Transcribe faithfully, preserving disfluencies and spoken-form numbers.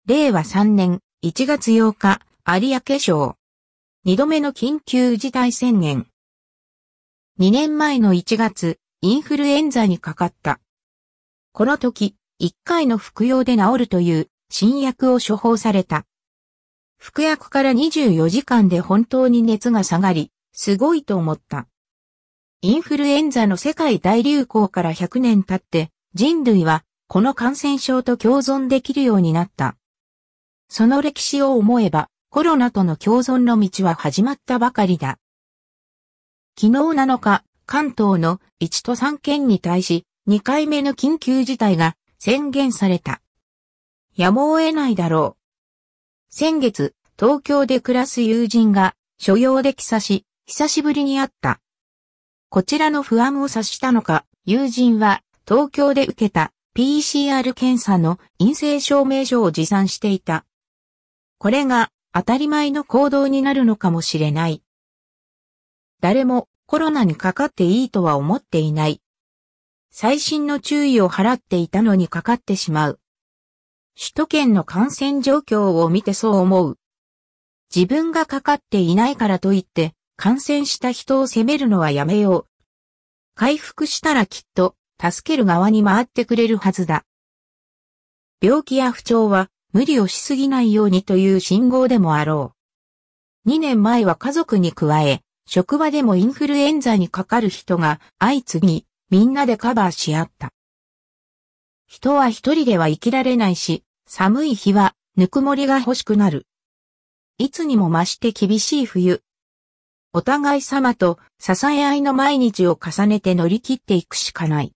れいわさんねんいちがつようか、有明省。二度目の緊急事態宣言。にねんまえのいちがつ、インフルエンザにかかった。この時、いっかいの服用で治るという新薬を処方された。服薬からにじゅうよじかんで本当に熱が下がり、すごいと思った。インフルエンザの世界大流行からひゃくねん経って、人類はこの感染症と共存できるようになった。その歴史を思えば、コロナとの共存の道は始まったばかりだ。昨日なのか、関東のいちとさんけんに対し、にかいめの緊急事態が宣言された。やむを得ないだろう。先月、東京で暮らす友人が所用で帰省し、久しぶりに会った。こちらの不安を察したのか、友人は東京で受けた ピーシーアール 検査の陰性証明書を持参していた。これが当たり前の行動になるのかもしれない。誰もコロナにかかっていいとは思っていない。細心の注意を払っていたのにかかってしまう。首都圏の感染状況を見てそう思う。自分がかかっていないからといって感染した人を責めるのはやめよう。回復したらきっと助ける側に回ってくれるはずだ。病気や不調は無理をしすぎないようにという信号でもあろう。にねんまえは家族に加え、職場でもインフルエンザにかかる人が相次ぎ、みんなでカバーし合った。人は一人では生きられないし、寒い日はぬくもりが欲しくなる。いつにも増して厳しい冬。お互い様と支え合いの毎日を重ねて乗り切っていくしかない。